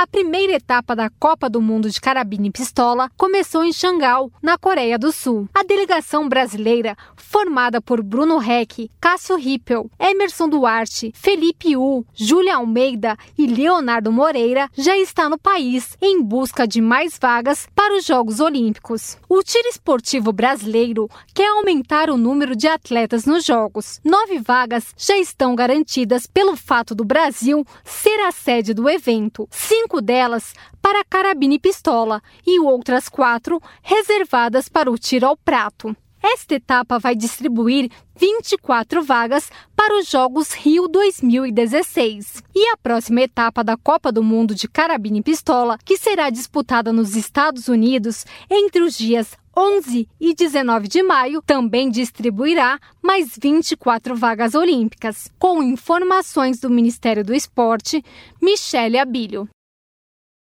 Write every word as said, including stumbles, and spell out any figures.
A primeira etapa da Copa do Mundo de Carabina e Pistola começou em Xangai, na Coreia do Sul. A delegação brasileira, formada por Bruno Heck, Cássio Rippel, Emerson Duarte, Felipe Hu, Júlia Almeida e Leonardo Moreira, já está no país em busca de mais vagas para os Jogos Olímpicos. O tiro esportivo brasileiro quer aumentar o número de atletas nos Jogos. Nove vagas já estão garantidas pelo fato do Brasil ser a sede do evento. Cinco delas para carabina e pistola e outras quatro reservadas para o tiro ao prato. Esta etapa vai distribuir vinte e quatro vagas para os Jogos Rio dois mil e dezesseis. E a próxima etapa da Copa do Mundo de Carabina e Pistola, que será disputada nos Estados Unidos entre os dias onze e dezenove de maio, também distribuirá mais vinte e quatro vagas olímpicas. Com informações do Ministério do Esporte, Michele Abílio.